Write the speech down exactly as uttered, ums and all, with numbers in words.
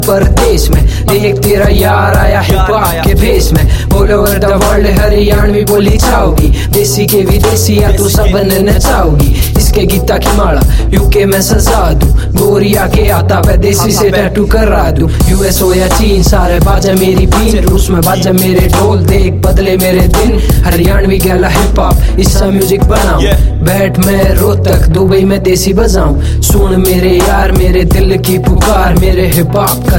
परदेश में देख तेरा यार आया हिप हॉप के भेस में। All over the world Haryanvi बोली जाओगी, देसी के विदेशी या तू सबने नचाओगी। इसके गीता की माला यूके में सजा दूं, गोरिया के आता पे देसी से टैटू करा दूं। यूएस हो या चीन सारे बाजा मेरी बीन, रूस में बाजा मेरे ढोल, देख बदले मेरे दिन। हरियाणवी गैला हिप हॉप इसका म्यूजिक बनाऊं, बैठ मैं रोहतक दुबई में देसी बजाऊं। सुन मेरे यार मेरे दिल की पुकार, मेरे हिप हॉप का